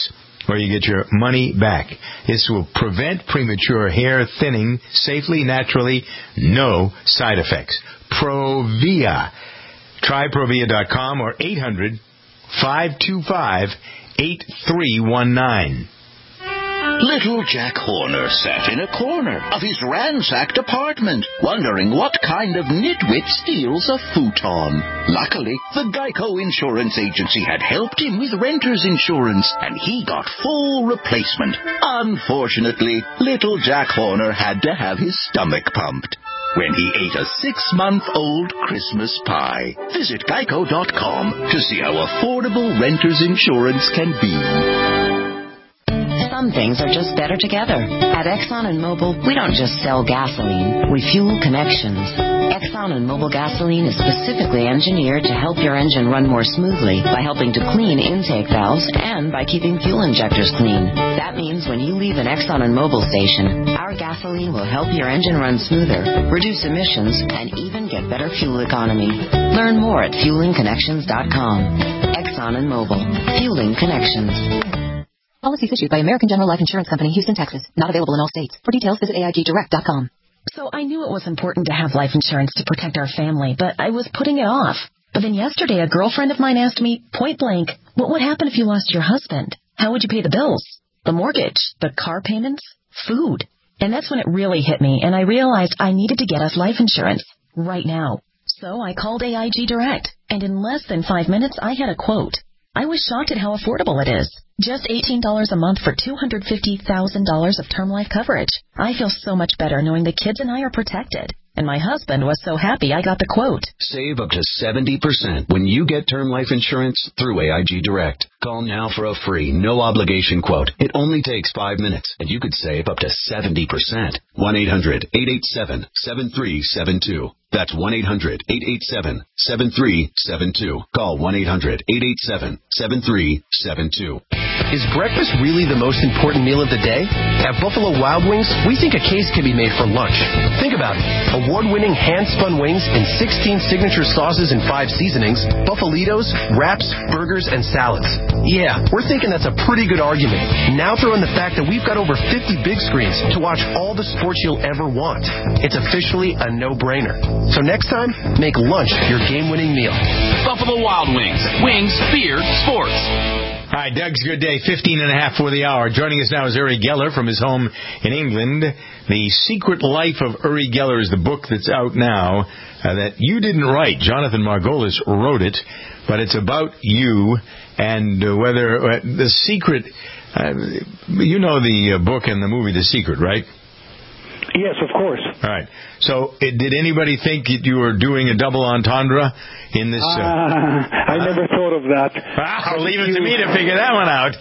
or you get your money back. This will prevent premature hair thinning safely, naturally, no side effects. Provia. Try Provia dot com or eight hundred, five two five, eight three one nine. Little Jack Horner sat in a corner of his ransacked apartment, wondering what kind of nitwit steals a futon. Luckily, the Geico Insurance Agency had helped him with renter's insurance, and he got full replacement. Unfortunately, little Jack Horner had to have his stomach pumped when he ate a six-month-old Christmas pie. Visit geico dot com to see how affordable renter's insurance can be. Some things are just better together. At Exxon and Mobil, we don't just sell gasoline, we fuel connections. Exxon and Mobil gasoline is specifically engineered to help your engine run more smoothly by helping to clean intake valves and by keeping fuel injectors clean. That means when you leave an Exxon and Mobil station, our gasoline will help your engine run smoother, reduce emissions, and even get better fuel economy. Learn more at fueling connections dot com. Exxon and Mobil. Fueling Connections. Policies issued by American General Life Insurance Company, Houston, Texas. Not available in all states. For details, visit A I G direct dot com. So I knew it was important to have life insurance to protect our family, but I was putting it off. But then yesterday, a girlfriend of mine asked me, point blank, what would happen if you lost your husband? How would you pay the bills? The mortgage? The car payments? Food? And that's when it really hit me, and I realized I needed to get us life insurance right now. So I called A I G Direct, and in less than five minutes, I had a quote. I was shocked at how affordable it is. Just eighteen dollars a month for two hundred fifty thousand dollars of term life coverage. I feel so much better knowing the kids and I are protected. And my husband was so happy I got the quote. Save up to seventy percent when you get term life insurance through A I G Direct. Call now for a free, no-obligation quote. It only takes five minutes, and you could save up to seventy percent. one eight hundred, eight eight seven, seven three seven two. That's one eight hundred, eight eight seven, seven three seven two. Call one eight hundred, eight eight seven, seven three seven two. Is breakfast really the most important meal of the day? At Buffalo Wild Wings, we think a case can be made for lunch. Think about it. Award-winning hand-spun wings in sixteen signature sauces and five seasonings, Buffalitos, wraps, burgers, and salads. Yeah, we're thinking that's a pretty good argument. Now throw in the fact that we've got over fifty big screens to watch all the sports you'll ever want. It's officially a no-brainer. So next time, make lunch your game-winning meal. Buffalo Wild Wings. Wings, beer, sports. Hi, Doug's Good Day, fifteen and a half for the hour. Joining us now is Uri Geller from his home in England. The Secret Life of Uri Geller is the book that's out now uh, that you didn't write. Jonathan Margolis wrote it, but it's about you and uh, whether uh, the secret, uh, you know the uh, book and the movie The Secret, right? Yes, of course. All right. So, uh, did anybody think that you were doing a double entendre in this? Uh, uh, I never thought of that. I'll leave it to me to figure that one out.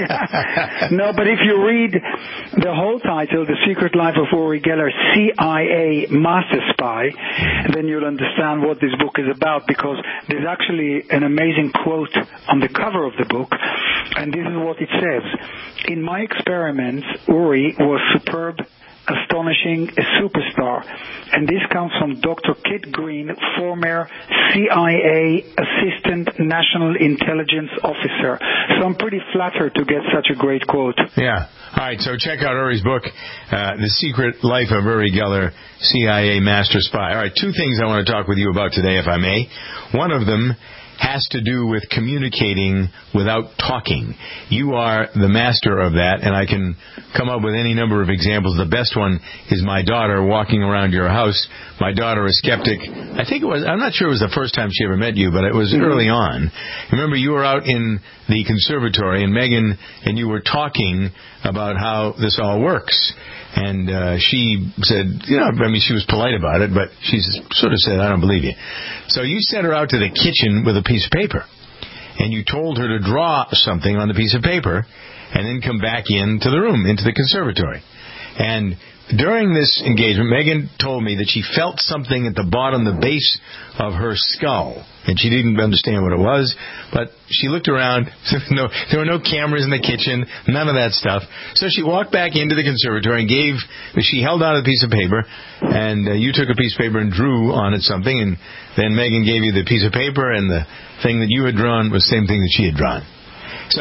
No, but if you read the whole title, The Secret Life of Uri Geller, C I A Master Spy, then you'll understand what this book is about, because there's actually an amazing quote on the cover of the book, and this is what it says. In my experiments, Uri was superb, astonishing, a superstar. And this comes from Doctor Kit Green, former C I A Assistant National Intelligence Officer. So I'm pretty flattered to get such a great quote. Yeah. All right, so check out Uri's book, uh, The Secret Life of Uri Geller, C I A Master Spy. All right, two things I want to talk with you about today, if I may. One of them has to do with communicating without talking. You are the master of that, and I can come up with any number of examples. The best one is my daughter walking around your house. My daughter, a skeptic, I think it was, I'm not sure it was the first time she ever met you, but it was mm-hmm. early on. Remember, you were out in the conservatory, and Megan and you were talking about how this all works. And uh, she said, you know, I mean, she was polite about it, but she sort of said, I don't believe you. So you sent her out to the kitchen with a piece of paper, and you told her to draw something on the piece of paper and then come back into the room, into the conservatory. And during this engagement, Megan told me that she felt something at the bottom, the base of her skull. And she didn't understand what it was, but she looked around. no, there were no cameras in the kitchen, none of that stuff. So she walked back into the conservatory and gave, she held out a piece of paper, and uh, you took a piece of paper and drew on it something, and then Megan gave you the piece of paper, and the thing that you had drawn was the same thing that she had drawn. So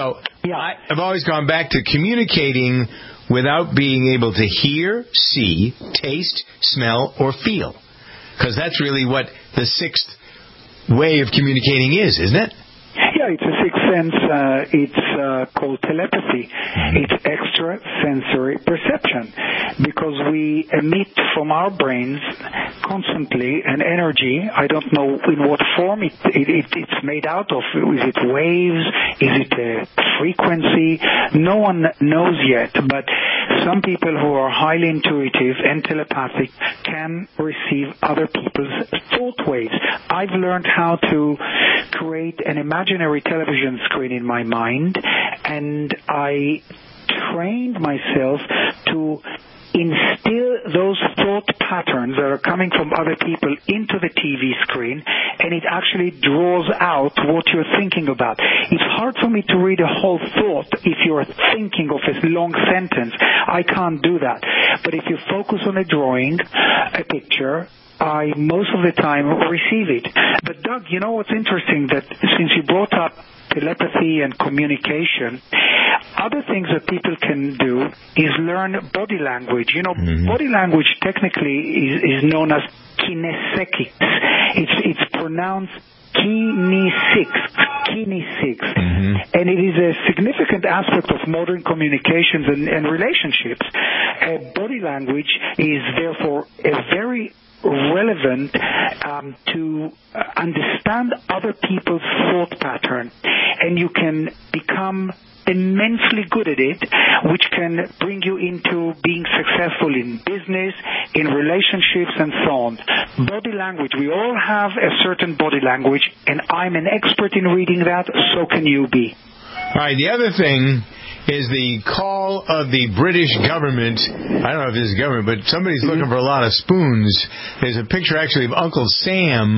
Yeah. I, I've always gone back to communicating without being able to hear, see, taste, smell, or feel. Because that's really what the sixth way of communicating is, isn't it? Yeah, it's a sixth sense. Uh, it's uh, called telepathy. It's extrasensory perception because we emit from our brains constantly an energy. I don't know in what form it, it, it, it's made out of. Is it waves? Is it a frequency? No one knows yet, but some people who are highly intuitive and telepathic can receive other people's thought waves. I've learned how to create an imaginary television screen in my mind, and I trained myself to instill those thought patterns that are coming from other people into the T V screen, and it actually draws out what you're thinking about. It's hard for me to read a whole thought if you're thinking of a long sentence. I can't do that. But if you focus on a drawing, a picture, I most of the time receive it. But Doug, you know what's interesting, that since you brought up telepathy and communication, other things that people can do is learn body language. You know, mm-hmm. body language technically is, is known as kinesthetics. It's, it's pronounced kinesics, kinesics. Mm-hmm. And it is a significant aspect of modern communications and, and relationships. Uh, body language is therefore a very relevant um, to uh, understand other people's thought pattern, and you can become immensely good at it, which can bring you into being successful in business, in relationships, and so on. Body language, we all have a certain body language, and I'm an expert in reading that, so can you be. All right, the other thing is the call of the British government. I don't know if this is government, but somebody's mm-hmm. looking for a lot of spoons. There's a picture actually of Uncle Sam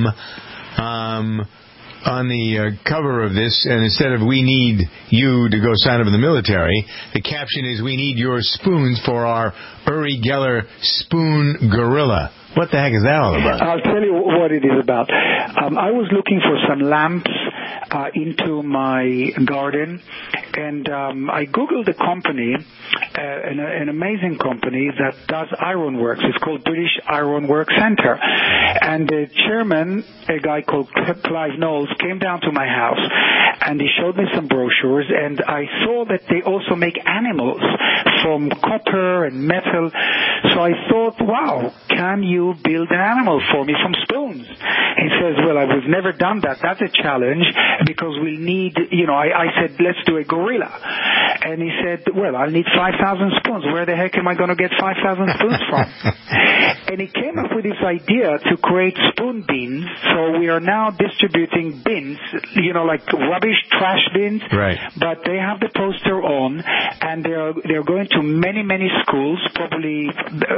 um, on the uh, cover of this, and instead of "we need you to go sign up in the military," the caption is "we need your spoons for our Uri Geller spoon gorilla." What the heck is that all about? I'll tell you what it is about. Um, I was looking for some lamps uh, into my garden, and um, I Googled the company, uh, an, an amazing company that does ironworks. It's called British Ironworks Centre. And the chairman, a guy called Clive Knowles, came down to my house, and he showed me some brochures, and I saw that they also make animals from copper and metal. So I thought, wow, can you build an animal for me from spoons? He says, well, I've never done that. That's a challenge because we'll need, you know, I, I said, let's do a gorilla. And he said, well, I'll need five thousand spoons. Where the heck am I going to get five thousand spoons from? And he came up with this idea to create spoon bins. So we are now distributing bins, you know, like rubbish, trash bins. Right. But they have the poster on, and they're, they're going to many, many schools, probably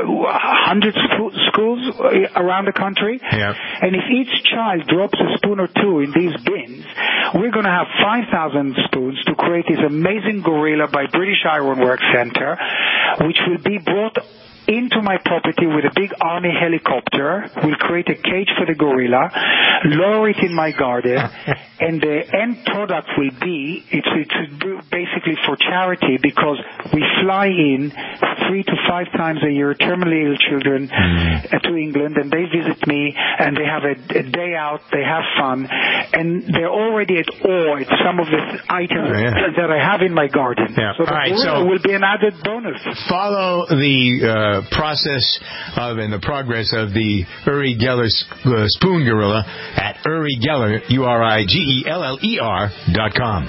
one hundred schools around the country. Yeah. And if each child drops a spoon or two in these bins, we're going to have five thousand spoons to create this amazing gorilla by British Ironworks Centre, which will be brought into my property with a big army helicopter. We'll create a cage for the gorilla, lower it in my garden, and the end product will be, it's, it's basically for charity, because we fly in three to five times a year terminally ill children mm. to England, and they visit me, and they have a, a day out, they have fun, and they're already at awe at some of the items oh, yeah. that I have in my garden. Yeah. So the right, gorilla so will be an added bonus. Follow the uh, process of and the progress of the Uri Geller uh, spoon gorilla at Uri Geller, U R I G E L L E R dot com.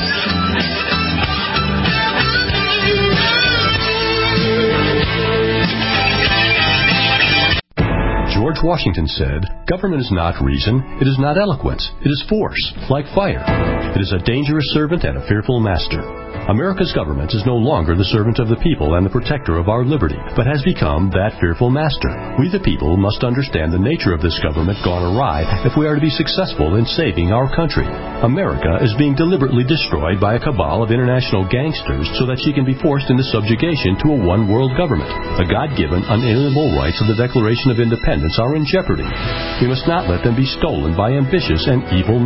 George Washington said, "Government is not reason, it is not eloquence, it is force, like fire. It is a dangerous servant and a fearful master." America's government is no longer the servant of the people and the protector of our liberty, but has become that fearful master. We the people must understand the nature of this government gone awry if we are to be successful in saving our country. America is being deliberately destroyed by a cabal of international gangsters so that she can be forced into subjugation to a one-world government. The God-given, unalienable rights of the Declaration of Independence are in jeopardy. We must not let them be stolen by ambitious and evil men.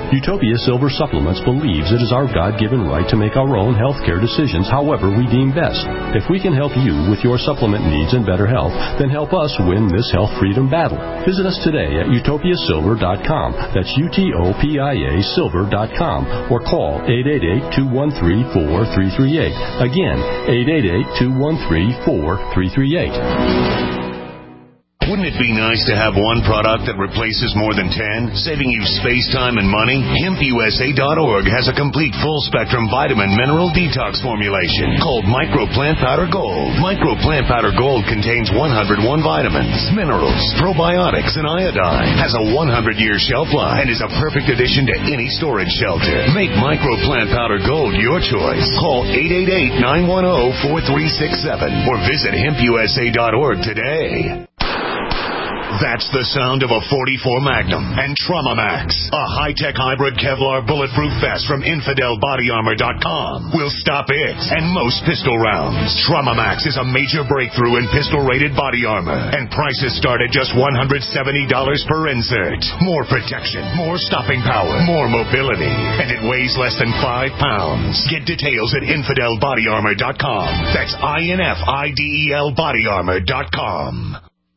Utopia Silver Supplements believes it is our God-given right to make our own healthcare decisions however we deem best. If we can help you with your supplement needs and better health, then help us win this health freedom battle. Visit us today at utopia silver dot com. That's U T O P I A silver dot com. Or call eight eight eight, two one three, four three three eight. Again, eight eight eight, two one three, four three three eight. Wouldn't it be nice to have one product that replaces more than ten, saving you space, time, and money? hemp U S A dot org has a complete full-spectrum vitamin mineral detox formulation called Micro Plant Powder Gold. Micro Plant Powder Gold contains one hundred one vitamins, minerals, probiotics, and iodine. Has a one hundred year shelf life and is a perfect addition to any storage shelter. Make Micro Plant Powder Gold your choice. Call eight eight eight, nine one zero, four three six seven or visit hemp U S A dot org today. That's the sound of a forty-four Magnum and Trauma Max, a high-tech hybrid Kevlar bulletproof vest from infidel body armor dot com. Will stop it and most pistol rounds. Trauma Max is a major breakthrough in pistol-rated body armor, and prices start at just one hundred seventy dollars per insert. More protection, more stopping power, more mobility, and it weighs less than five pounds. Get details at infidel body armor dot com. That's I N F I D E L body armor dot com.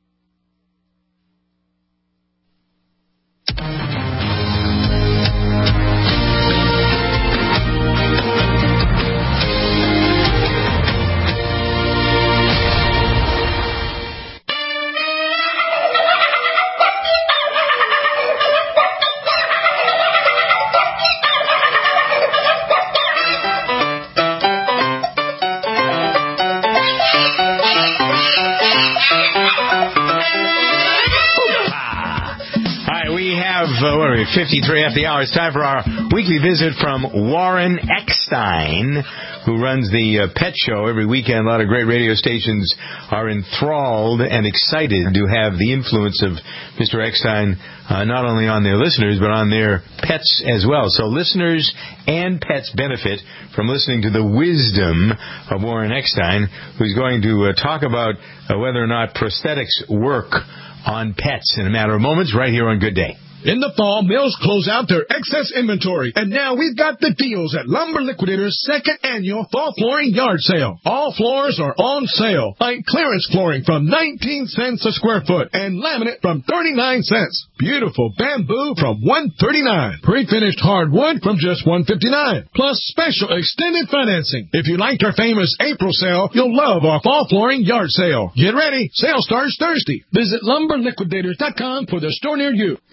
Uh, what are we, fifty-three after the hour. It's time for our weekly visit from Warren Eckstein, who runs the uh, Pet Show every weekend. A lot of great radio stations are enthralled and excited to have the influence of Mister Eckstein uh, not only on their listeners, but on their pets as well. So listeners and pets benefit from listening to the wisdom of Warren Eckstein, who's going to uh, talk about uh, whether or not prosthetics work on pets in a matter of moments right here on Good Day. In the fall, mills close out their excess inventory, and now we've got the deals at Lumber Liquidator's second annual fall flooring yard sale. All floors are on sale, like clearance flooring from nineteen cents a square foot and laminate from thirty-nine cents. Beautiful bamboo from one thirty-nine. Pre-finished hardwood from just one fifty-nine. Plus special extended financing. If you liked our famous April sale, you'll love our fall flooring yard sale. Get ready. Sale starts Thursday. Visit lumber liquidators dot com for the store near you.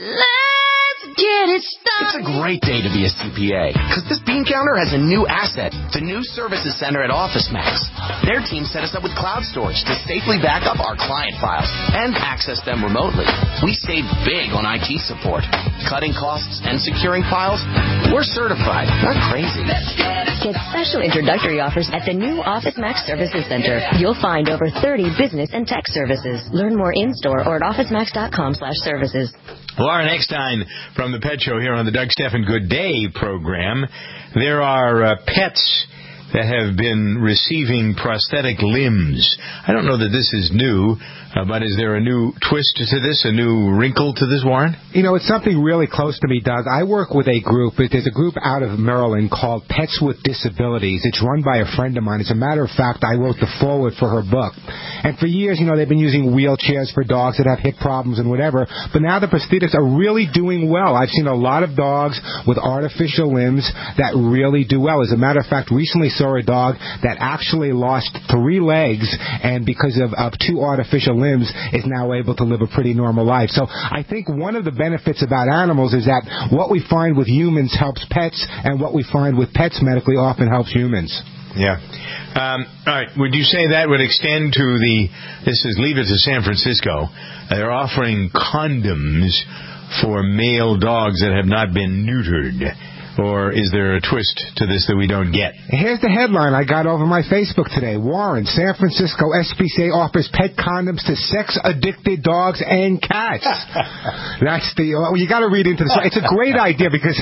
Let's get it started. It's a great day to be a C P A, because this bean counter has a new asset, the new services center at OfficeMax. Their team set us up with cloud storage to safely back up our client files and access them remotely. We save big on I T support, cutting costs and securing files. We're certified, not crazy. Get special introductory offers at the new OfficeMax Services Center. You'll find over thirty business and tech services. Learn more in-store or at officemax dot com slash services. Lauren Eckstein from the Pet Show here on the Doug Stephan Good Day program. There are uh, pets that have been receiving prosthetic limbs. I don't know that this is new, uh, but is there a new twist to this, a new wrinkle to this, Warren? You know, it's something really close to me, Doug. I work with a group. There's a group out of Maryland called Pets with Disabilities. It's run by a friend of mine. As a matter of fact, I wrote the foreword for her book. And for years, you know, they've been using wheelchairs for dogs that have hip problems and whatever. But now the prosthetics are really doing well. I've seen a lot of dogs with artificial limbs that really do well. As a matter of fact, recently saw a dog that actually lost three legs and because of, of two artificial limbs is now able to live a pretty normal life. So I think one of the benefits about animals is that what we find with humans helps pets, and what we find with pets medically often helps humans. Yeah. Um, all right. Would you say that would extend to the, this is Leave It to San Francisco. They're offering condoms for male dogs that have not been neutered. Or is there a twist to this that we don't get? Here's the headline I got over my Facebook today. Warren, San Francisco S P C A offers pet condoms to sex-addicted dogs and cats. That's the... Well, you got to read into this. It's a great idea because,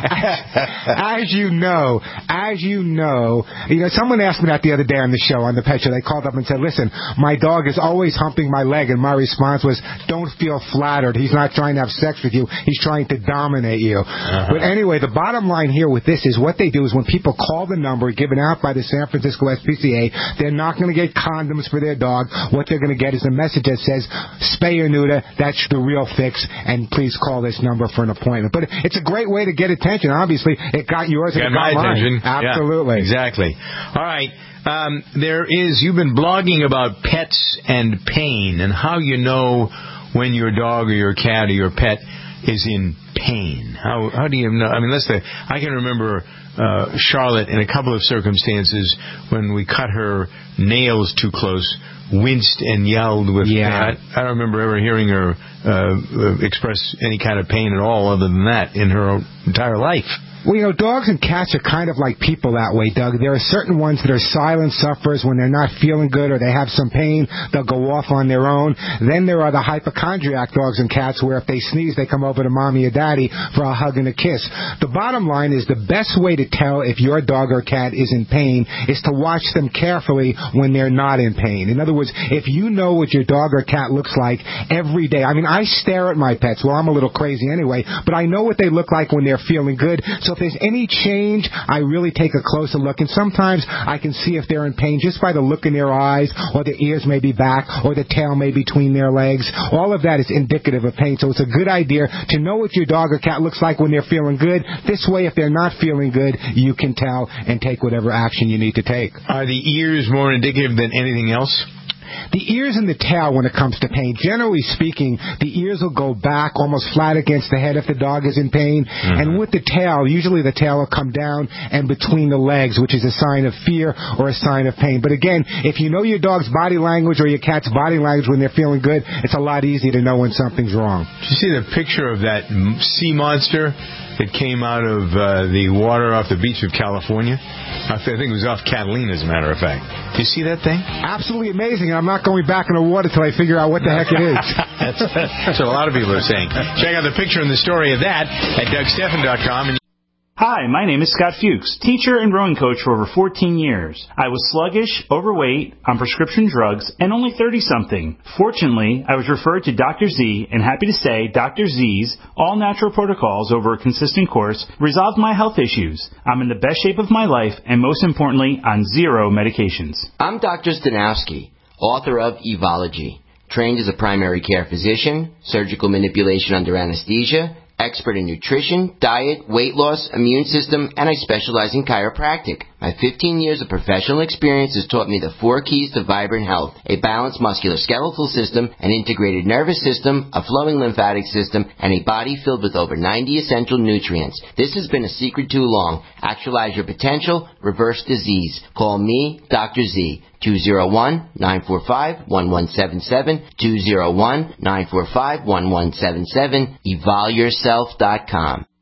as you know, as you know, you know, someone asked me that the other day on the show, on the pet show. They called up and said, listen, my dog is always humping my leg, and my response was, don't feel flattered. He's not trying to have sex with you. He's trying to dominate you. Uh-huh. But anyway, the bottom line here with this is what they do is when people call the number given out by the San Francisco S P C A, they're not going to get condoms for their dog. What they're going to get is a message that says, spay or neuter, that's the real fix, and please call this number for an appointment. But it's a great way to get attention. Obviously, it got yours and got it got my mine. attention. Absolutely. Yeah, exactly. All right. Um, there is, you've been blogging about pets and pain and how you know when your dog or your cat or your pet is in pain. How how do you know? I mean, let's say, I can remember uh, Charlotte in a couple of circumstances when we cut her nails too close, winced and yelled with yeah. pain. I, I don't remember ever hearing her uh, express any kind of pain at all other than that in her entire life. Well, you know, dogs and cats are kind of like people that way, Doug. There are certain ones that are silent sufferers when they're not feeling good or they have some pain. They'll go off on their own. Then there are the hypochondriac dogs and cats where if they sneeze, they come over to mommy or daddy for a hug and a kiss. The bottom line is the best way to tell if your dog or cat is in pain is to watch them carefully when they're not in pain. In other words, if you know what your dog or cat looks like every day. I mean, I stare at my pets. Well, I'm a little crazy anyway, but I know what they look like when they're feeling good. So if there's any change, I really take a closer look. And sometimes I can see if they're in pain just by the look in their eyes, or their ears may be back, or the tail may be between their legs. All of that is indicative of pain. So it's a good idea to know what your dog or cat looks like when they're feeling good. This way, if they're not feeling good, you can tell and take whatever action you need to take. Are the ears more indicative than anything else? The ears and the tail when it comes to pain, generally speaking, the ears will go back almost flat against the head if the dog is in pain. Mm-hmm. And with the tail, usually the tail will come down and between the legs, which is a sign of fear or a sign of pain. But again, if you know your dog's body language or your cat's body language when they're feeling good, it's a lot easier to know when something's wrong. Did you see the picture of that sea monster that came out of uh, the water off the beach of California? I think it was off Catalina, as a matter of fact. Did you see that thing? Absolutely amazing. I'm not going back in the water till I figure out what the heck it is. that's, that's what a lot of people are saying. Check out the picture and the story of that at Doug Stephan dot com. Hi, my name is Scott Fuchs, teacher and rowing coach for over fourteen years. I was sluggish, overweight, on prescription drugs, and only thirty-something. Fortunately, I was referred to Doctor Z, and happy to say Doctor Z's all-natural protocols over a consistent course resolved my health issues. I'm in the best shape of my life, and most importantly, on zero medications. I'm Doctor Stanowski, author of Evology, trained as a primary care physician, surgical manipulation under anesthesia, expert in nutrition, diet, weight loss, immune system, and I specialize in chiropractic. My fifteen years of professional experience has taught me the four keys to vibrant health: a balanced musculoskeletal system, an integrated nervous system, a flowing lymphatic system, and a body filled with over ninety essential nutrients. This has been a secret too long. Actualize your potential, reverse disease. Call me, Doctor Z, two oh one, nine four five, one one seven seven, two oh one, nine four five, one one seven seven, evol yourself dot com.